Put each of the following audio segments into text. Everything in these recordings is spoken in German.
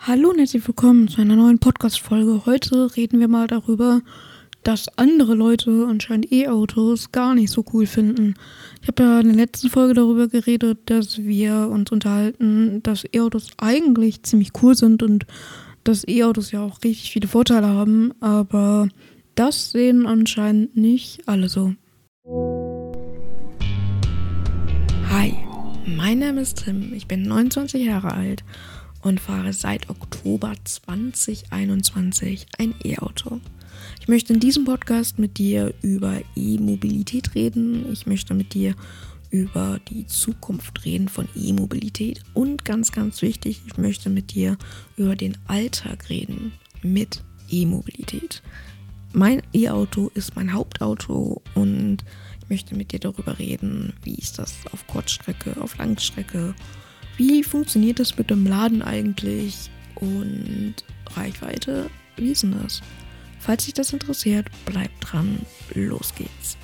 Hallo und herzlich willkommen zu einer neuen Podcast-Folge. Heute reden wir mal darüber, dass andere Leute anscheinend E-Autos gar nicht so cool finden. Ich habe ja in der letzten Folge darüber geredet, dass wir uns unterhalten, dass E-Autos eigentlich ziemlich cool sind und dass E-Autos ja auch richtig viele Vorteile haben, aber das sehen anscheinend nicht alle so. Hi, mein Name ist Tim, ich bin 29 Jahre alt und fahre seit Oktober 2021 ein E-Auto. Ich möchte in diesem Podcast mit dir über E-Mobilität reden. Ich möchte mit dir über die Zukunft reden von E-Mobilität. Und ganz, ganz wichtig, ich möchte mit dir über den Alltag reden mit E-Mobilität. Mein E-Auto ist mein Hauptauto und ich möchte mit dir darüber reden, wie ist das auf Kurzstrecke, auf Langstrecke. Wie funktioniert das mit dem Laden eigentlich und Reichweite? Wie ist denn das? Falls dich das interessiert, bleib dran. Los geht's.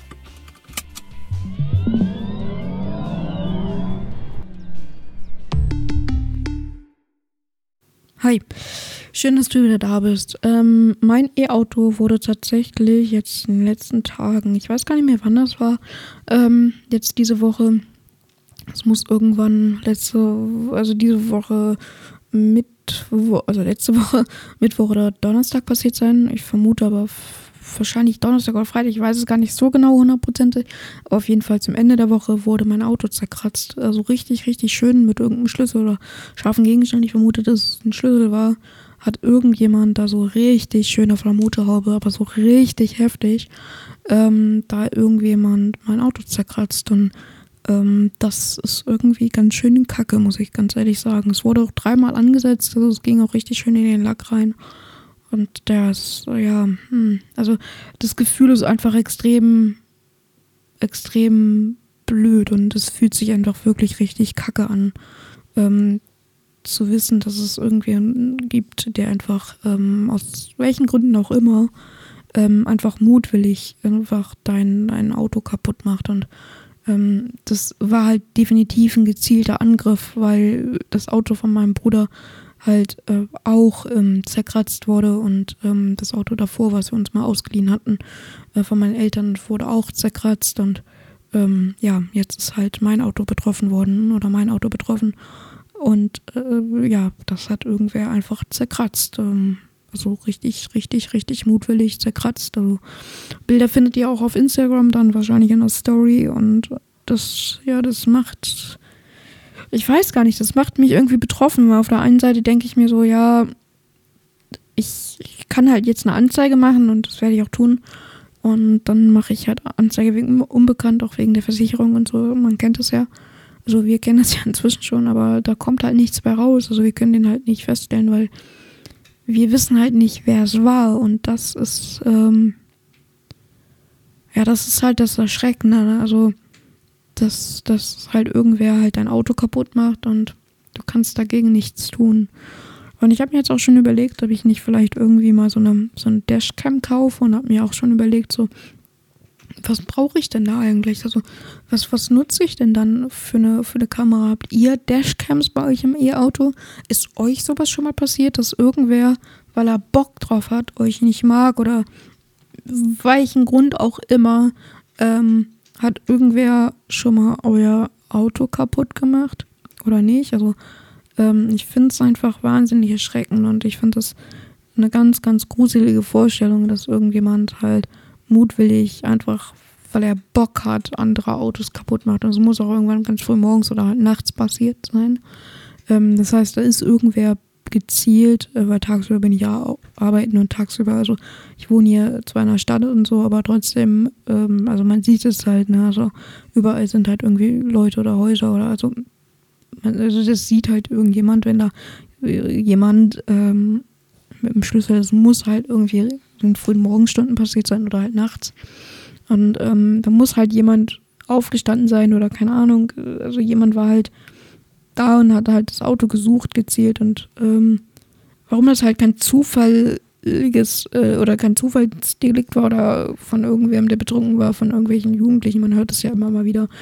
Hi, schön, dass du wieder da bist. Mein E-Auto wurde tatsächlich jetzt in den letzten Tagen, ich weiß gar nicht mehr, wann das war, jetzt diese Woche. Es muss irgendwann diese Woche letzte Woche Mittwoch oder Donnerstag passiert sein. Ich vermute aber wahrscheinlich Donnerstag oder Freitag. Ich weiß es gar nicht so genau 100%. Aber auf jeden Fall zum Ende der Woche wurde mein Auto zerkratzt. Also richtig, richtig schön mit irgendeinem Schlüssel oder scharfen Gegenstand. Ich vermute, dass es ein Schlüssel war. Hat irgendjemand da so richtig schön auf der Motorhaube, aber so richtig heftig, da irgendjemand mein Auto zerkratzt. Und das ist irgendwie ganz schön kacke, muss ich ganz ehrlich sagen. Es wurde auch 3-mal angesetzt, also es ging auch richtig schön in den Lack rein. Und also das Gefühl ist einfach extrem, extrem blöd und es fühlt sich einfach wirklich richtig kacke an, zu wissen, dass es irgendwen gibt, der einfach, aus welchen Gründen auch immer, einfach mutwillig einfach dein Auto kaputt macht. Und das war halt definitiv ein gezielter Angriff, weil das Auto von meinem Bruder halt auch zerkratzt wurde und das Auto davor, was wir uns mal ausgeliehen hatten, von meinen Eltern, wurde auch zerkratzt und jetzt ist halt mein Auto betroffen und das hat irgendwer einfach zerkratzt. Also richtig, richtig, richtig mutwillig zerkratzt. Also Bilder findet ihr auch auf Instagram dann wahrscheinlich in der Story und das macht, ich weiß gar nicht, das macht mich irgendwie betroffen, weil auf der einen Seite denke ich mir so, ja, ich kann halt jetzt eine Anzeige machen und das werde ich auch tun und dann mache ich halt Anzeige wegen Unbekannt, auch wegen der Versicherung und so, man kennt es ja. Also wir kennen das ja inzwischen schon, aber da kommt halt nichts mehr raus, also wir können den halt nicht feststellen, weil wir wissen halt nicht, wer es war und das ist, das ist halt das Erschreckende, ne? Also, dass halt irgendwer halt dein Auto kaputt macht und du kannst dagegen nichts tun. Und ich habe mir jetzt auch schon überlegt, ob ich nicht vielleicht irgendwie mal so eine Dashcam kaufe und habe mir auch schon überlegt, so, was brauche ich denn da eigentlich? Also, was nutze ich denn dann für eine Kamera? Habt ihr Dashcams bei euch im E-Auto? Ist euch sowas schon mal passiert, dass irgendwer, weil er Bock drauf hat, euch nicht mag oder welchen Grund auch immer, hat irgendwer schon mal euer Auto kaputt gemacht oder nicht? Also, ich finde es einfach wahnsinnig erschreckend und ich finde das eine ganz, ganz gruselige Vorstellung, dass irgendjemand halt mutwillig einfach, weil er Bock hat, andere Autos kaputt macht. Also muss auch irgendwann ganz früh morgens oder halt nachts passiert sein. Das heißt, da ist irgendwer gezielt, weil tagsüber bin ich ja arbeiten und tagsüber, also ich wohne hier zwar in der Stadt und so, aber trotzdem, also man sieht es halt, ne, also überall sind halt irgendwie Leute oder Häuser oder also das sieht halt irgendjemand, wenn da jemand mit dem Schlüssel, das muss halt irgendwie in den frühen Morgenstunden passiert sein oder halt nachts. Und da muss halt jemand aufgestanden sein oder keine Ahnung. Also jemand war halt da und hat halt das Auto gesucht, gezielt. Und warum das halt kein zufälliges oder kein Zufallsdelikt war oder von irgendwem, der betrunken war, von irgendwelchen Jugendlichen, man hört es ja immer mal wieder,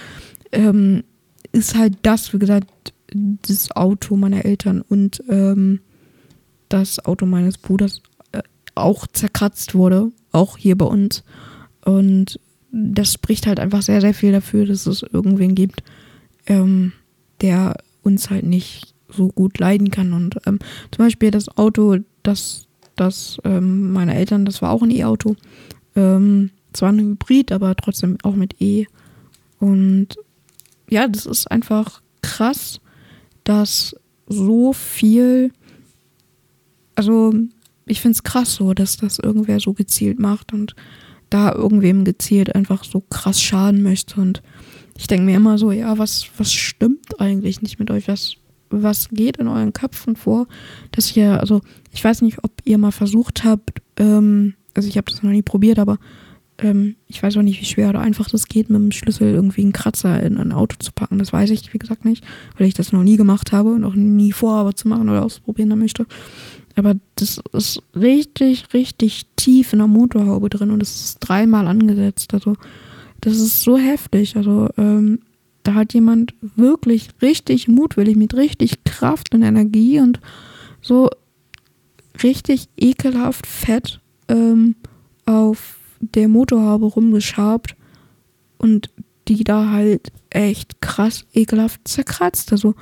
ist halt das, wie gesagt, das Auto meiner Eltern. Und das Auto meines Bruders auch zerkratzt wurde, auch hier bei uns. Und das spricht halt einfach sehr, sehr viel dafür, dass es irgendwen gibt, der uns halt nicht so gut leiden kann. Und zum Beispiel das Auto, das meine Eltern, das war auch ein E-Auto. Zwar ein Hybrid, aber trotzdem auch mit E. Und ja, das ist einfach krass, dass so viel, also ich finde es krass so, dass das irgendwer so gezielt macht und da irgendwem gezielt einfach so krass schaden möchte. Und ich denke mir immer so, ja, was stimmt eigentlich nicht mit euch? Was geht in euren Köpfen vor, dass ihr, also ich weiß nicht, ob ihr mal versucht habt, also ich habe das noch nie probiert, aber ich weiß auch nicht, wie schwer oder einfach das geht, mit dem Schlüssel irgendwie einen Kratzer in ein Auto zu packen. Das weiß ich, wie gesagt, nicht, weil ich das noch nie gemacht habe und auch nie vorhabe zu machen oder ausprobieren möchte. Aber das ist richtig, richtig tief in der Motorhaube drin und es ist 3-mal angesetzt. Also das ist so heftig. Also da hat jemand wirklich richtig mutwillig, mit richtig Kraft und Energie und so richtig ekelhaft fett auf der Motorhaube rumgeschabt und die da halt echt krass ekelhaft zerkratzt. Also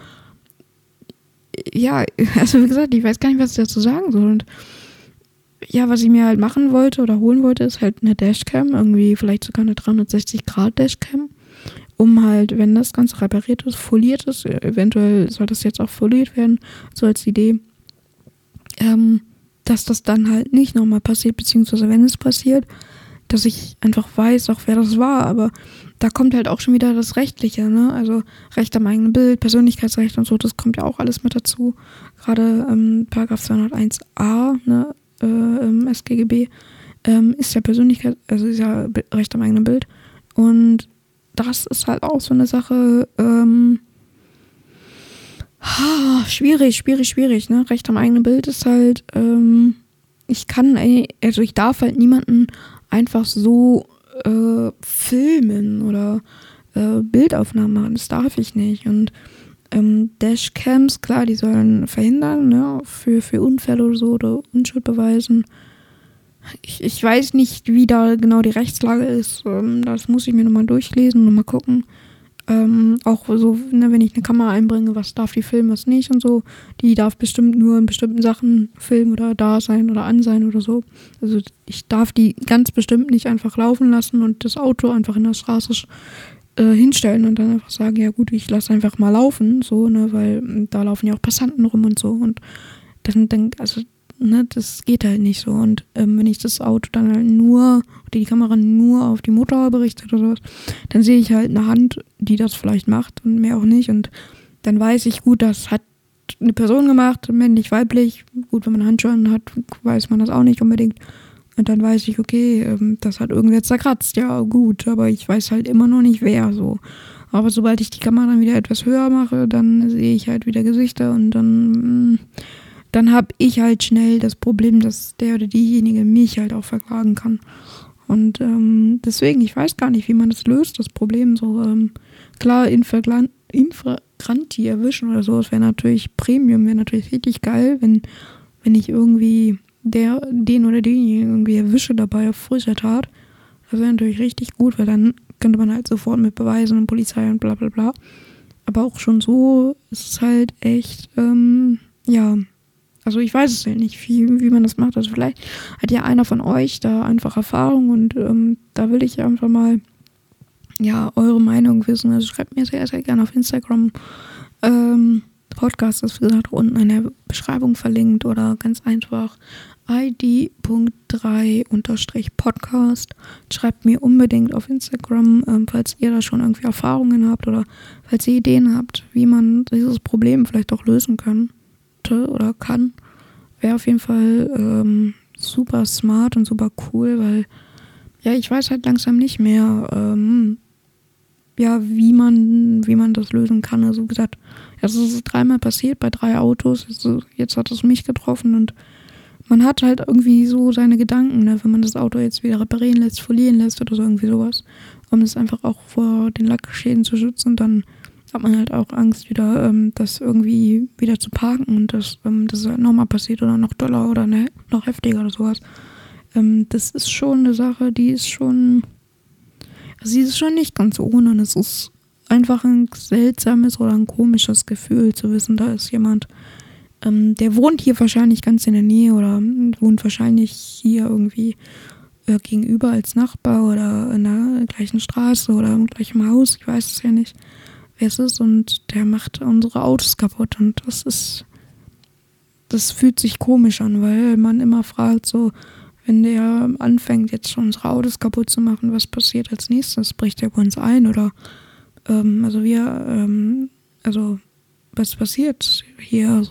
ja, also wie gesagt, ich weiß gar nicht, was ich dazu sagen soll. Und ja, was ich mir halt machen wollte oder holen wollte, ist halt eine Dashcam, irgendwie vielleicht sogar eine 360-Grad-Dashcam, um halt, wenn das Ganze repariert ist, foliert ist, eventuell soll das jetzt auch foliert werden, so als Idee, dass das dann halt nicht nochmal passiert, beziehungsweise wenn es passiert, dass ich einfach weiß, auch wer das war, aber da kommt halt auch schon wieder das Rechtliche, ne? Also Recht am eigenen Bild, Persönlichkeitsrecht und so, das kommt ja auch alles mit dazu. Gerade Paragraph 201a, ne, im SGGB, ist ja Persönlichkeit, also ist ja Recht am eigenen Bild. Und das ist halt auch so eine Sache, schwierig, ne? Recht am eigenen Bild ist halt, ich darf halt niemanden einfach so filmen oder Bildaufnahmen machen. Das darf ich nicht. Und Dashcams, klar, die sollen verhindern, ne, für Unfälle oder so oder Unschuld beweisen. Ich weiß nicht, wie da genau die Rechtslage ist. Das muss ich mir nochmal durchlesen und nochmal gucken. Auch so, ne, wenn ich eine Kamera einbringe, was darf die filmen, was nicht und so. Die darf bestimmt nur in bestimmten Sachen filmen oder da sein oder an sein oder so. Also ich darf die ganz bestimmt nicht einfach laufen lassen und das Auto einfach in der Straße hinstellen und dann einfach sagen, ja gut, ich lasse einfach mal laufen, so, ne, weil da laufen ja auch Passanten rum und so. Und dann also, ne, das geht halt nicht so. Und wenn ich das Auto dann halt nur, die Kamera nur auf die Motorhaube richtet oder sowas, dann sehe ich halt eine Hand, die das vielleicht macht und mehr auch nicht. Und dann weiß ich, gut, das hat eine Person gemacht, männlich, weiblich. Gut, wenn man Handschuhe hat, weiß man das auch nicht unbedingt. Und dann weiß ich, okay, das hat irgendwer zerkratzt. Ja, gut, aber ich weiß halt immer noch nicht, wer so. Aber sobald ich die Kamera dann wieder etwas höher mache, dann sehe ich halt wieder Gesichter und dann habe ich halt schnell das Problem, dass der oder diejenige mich halt auch verklagen kann. Und deswegen, ich weiß gar nicht, wie man das löst, das Problem. So, klar, Infragranti erwischen oder so, das wäre natürlich Premium, wäre natürlich richtig geil, wenn ich irgendwie den oder denjenigen irgendwie erwische dabei auf frischer Tat. Das wäre natürlich richtig gut, weil dann könnte man halt sofort mit Beweisen und Polizei und bla bla bla. Aber auch schon so ist es halt echt, ja, also ich weiß es ja nicht, wie man das macht. Also vielleicht hat ja einer von euch da einfach Erfahrung und da will ich einfach mal, ja, eure Meinung wissen. Also schreibt mir sehr, sehr gerne auf Instagram. Podcast ist, wie gesagt, unten in der Beschreibung verlinkt oder ganz einfach id.3_podcast. Schreibt mir unbedingt auf Instagram, falls ihr da schon irgendwie Erfahrungen habt oder falls ihr Ideen habt, wie man dieses Problem vielleicht auch lösen könnte oder kann. Wäre auf jeden Fall super smart und super cool, weil ja, ich weiß halt langsam nicht mehr, ja, wie man das lösen kann. Also wie gesagt, es ist 3-mal passiert bei 3 Autos. Jetzt hat es mich getroffen und man hat halt irgendwie so seine Gedanken, ne, wenn man das Auto jetzt wieder reparieren lässt, folieren lässt oder so irgendwie sowas, um es einfach auch vor den Lackschäden zu schützen, dann hat man halt auch Angst, wieder das irgendwie wieder zu parken und das halt nochmal passiert oder noch doller oder noch heftiger oder sowas. Das ist schon eine Sache, die ist schon nicht ganz ohne. Und es ist einfach ein seltsames oder ein komisches Gefühl zu wissen, da ist jemand, der wohnt hier wahrscheinlich ganz in der Nähe oder wohnt wahrscheinlich hier irgendwie gegenüber als Nachbar oder in der gleichen Straße oder im gleichen Haus. Ich weiß es ja nicht, wer es ist. Und der macht unsere Autos kaputt. Und das fühlt sich komisch an, weil man immer fragt so, wenn der anfängt, jetzt schon unsere Autos kaputt zu machen, was passiert als nächstes? Bricht er bei uns ein? Oder, was passiert hier?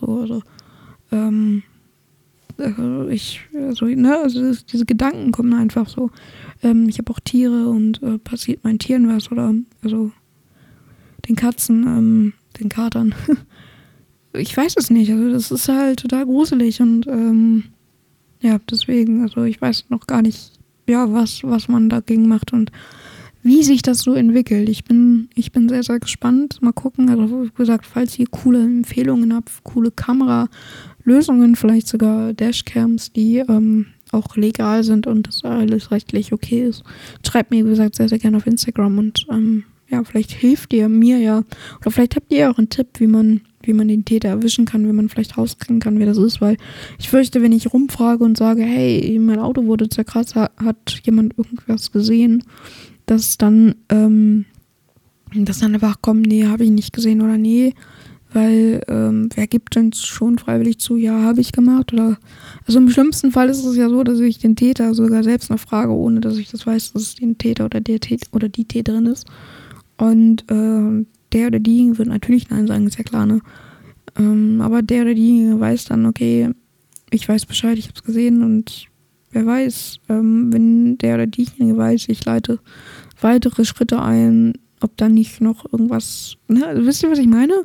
Diese Gedanken kommen einfach so. Ich habe auch Tiere und passiert meinen Tieren was? Oder, also, den Katzen, den Katern. Ich weiß es nicht. Also, das ist halt total gruselig und, ja, deswegen, also ich weiß noch gar nicht, ja, was man dagegen macht und wie sich das so entwickelt. Ich bin sehr, sehr gespannt. Mal gucken, also wie gesagt, falls ihr coole Empfehlungen habt, coole Kameralösungen, vielleicht sogar Dashcams, die auch legal sind und das alles rechtlich okay ist, schreibt mir, wie gesagt, sehr, sehr gerne auf Instagram und ja, vielleicht hilft ihr mir ja, oder vielleicht habt ihr auch einen Tipp, wie man den Täter erwischen kann, wie man vielleicht rauskriegen kann, wer das ist, weil ich fürchte, wenn ich rumfrage und sage, hey, mein Auto wurde zerkratzt, hat jemand irgendwas gesehen, dass dann einfach kommt, nee, habe ich nicht gesehen oder nee, weil wer gibt denn schon freiwillig zu, ja, habe ich gemacht oder, also im schlimmsten Fall ist es ja so, dass ich den Täter sogar selbst noch frage, ohne dass ich das weiß, dass es den Täter oder die Täterin ist und der oder diejenige wird natürlich Nein sagen, ist ja klar, ne? Aber der oder diejenige weiß dann, okay, ich weiß Bescheid, ich hab's gesehen und wer weiß, wenn der oder diejenige weiß, ich leite weitere Schritte ein, ob da nicht noch irgendwas, ne? Also, wisst ihr, was ich meine?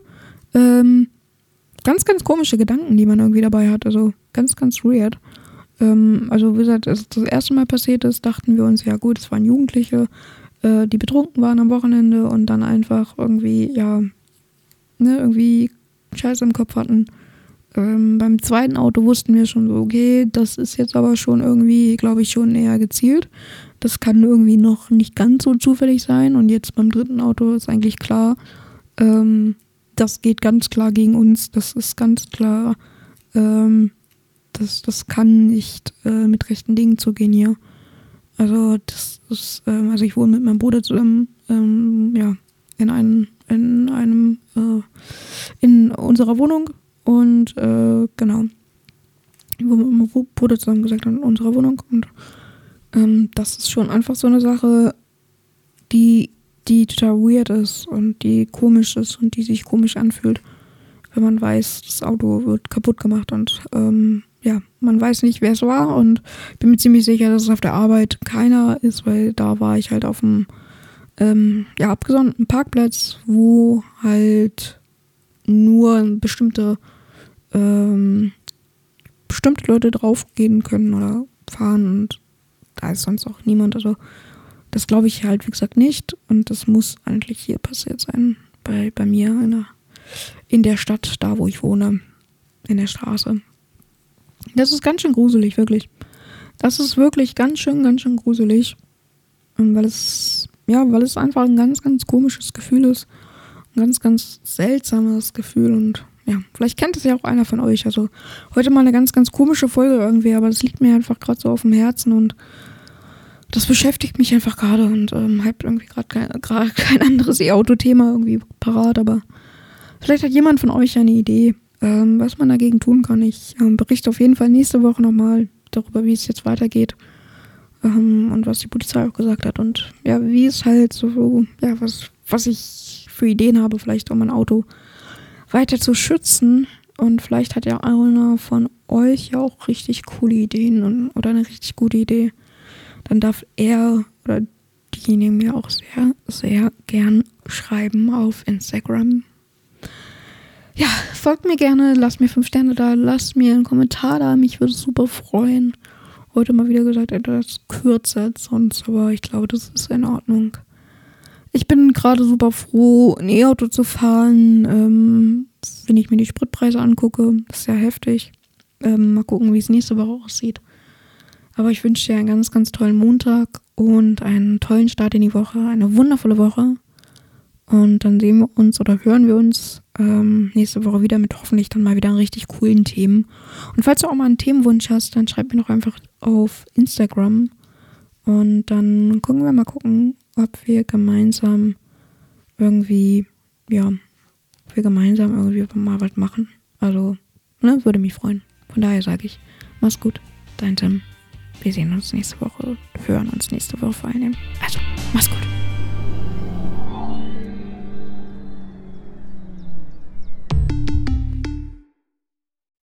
Ganz, ganz komische Gedanken, die man irgendwie dabei hat, also ganz, ganz weird. Also wie gesagt, als das erste Mal passiert ist, dachten wir uns, ja gut, es waren Jugendliche, die betrunken waren am Wochenende und dann einfach irgendwie, ja, ne, irgendwie Scheiße im Kopf hatten. Beim zweiten Auto wussten wir schon so, okay, das ist jetzt aber schon irgendwie, glaube ich, schon eher gezielt. Das kann irgendwie noch nicht ganz so zufällig sein. Und jetzt beim dritten Auto ist eigentlich klar, das geht ganz klar gegen uns. Das ist ganz klar, das kann nicht mit rechten Dingen zugehen hier. Also das ist, also ich wohne mit meinem Bruder zusammen, ja, in unserer Wohnung und genau, ich wohne mit meinem Bruder zusammen, gesagt, in unserer Wohnung und das ist schon einfach so eine Sache, die total weird ist und die komisch ist und die sich komisch anfühlt, wenn man weiß, das Auto wird kaputt gemacht und ja, man weiß nicht, wer es war und bin mir ziemlich sicher, dass es auf der Arbeit keiner ist, weil da war ich halt auf einem abgesonderten Parkplatz, wo halt nur bestimmte Leute draufgehen können oder fahren und da ist sonst auch niemand, also das glaube ich halt, wie gesagt, nicht und das muss eigentlich hier passiert sein, bei mir in der Stadt, da wo ich wohne, in der Straße. Das ist ganz schön gruselig, wirklich. Das ist wirklich ganz schön gruselig. Weil es einfach ein ganz, ganz komisches Gefühl ist. Ein ganz, ganz seltsames Gefühl. Und ja, vielleicht kennt es ja auch einer von euch. Also heute mal eine ganz, ganz komische Folge irgendwie, aber das liegt mir einfach gerade so auf dem Herzen und das beschäftigt mich einfach gerade und halt irgendwie gerade kein anderes E-Auto-Thema irgendwie parat, aber vielleicht hat jemand von euch eine Idee, was man dagegen tun kann. Ich berichte auf jeden Fall nächste Woche nochmal darüber, wie es jetzt weitergeht und was die Polizei auch gesagt hat und ja, wie es halt so, ja, was ich für Ideen habe, vielleicht um mein Auto weiter zu schützen und vielleicht hat ja einer von euch ja auch richtig coole Ideen oder eine richtig gute Idee. Dann darf er oder diejenige mir auch sehr, sehr gern schreiben auf Instagram. Ja, folgt mir gerne, lasst mir 5 Sterne da, lasst mir einen Kommentar da, mich würde es super freuen. Heute mal wieder gesagt, etwas kürzer als sonst, aber ich glaube, das ist in Ordnung. Ich bin gerade super froh, ein E-Auto zu fahren, wenn ich mir die Spritpreise angucke. Das ist ja heftig. Mal gucken, wie es nächste Woche aussieht. Aber ich wünsche dir einen ganz, ganz tollen Montag und einen tollen Start in die Woche. Eine wundervolle Woche. Und dann sehen wir uns oder hören wir uns nächste Woche wieder mit hoffentlich dann mal wieder richtig coolen Themen. Und falls du auch mal einen Themenwunsch hast, dann schreib mir doch einfach auf Instagram. Und dann gucken wir mal ob wir gemeinsam irgendwie mal was machen. Also, ne, würde mich freuen. Von daher sage ich, mach's gut, dein Tim. Wir sehen uns nächste Woche, hören uns nächste Woche vor allem. Also, mach's gut.